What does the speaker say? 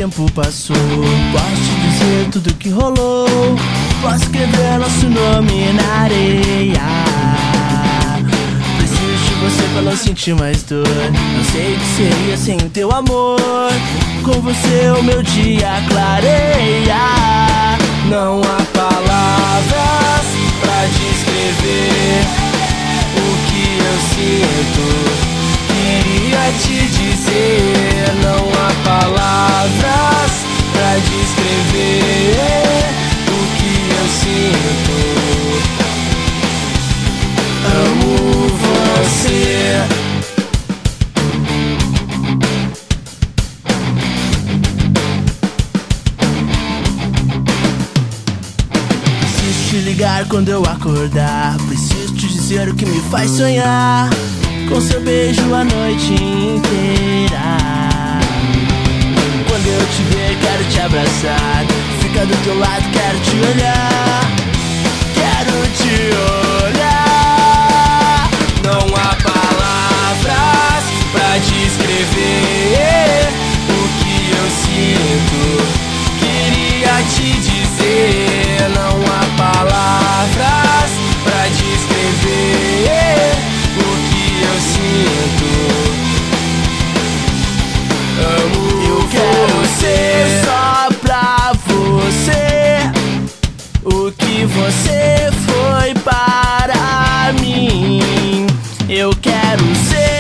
tempo passou. Posso te dizer tudo que rolou. Posso escrever nosso nome na areia. Preciso de você pra não sentir mais dor. Não sei o que seria sem o teu amor. Com você o meu dia clareia. Não há palavras pra descrever o que eu sinto. Queria te dizer, não há palavras pra descrever o que eu sinto. Amo você. Preciso te ligar quando eu acordar. Preciso te dizer o que me faz sonhar. Com seu beijo a noite inteira. Quando eu te ver, quero te abraçar. Ficar do teu lado, quero te olhar. Quero te olhar. Não há palavras pra descrever o que eu sinto. Queria te dizer, não há palavras pra descrever o que eu sinto. Amo, eu quero ser só pra você o que você foi para mim. Eu quero ser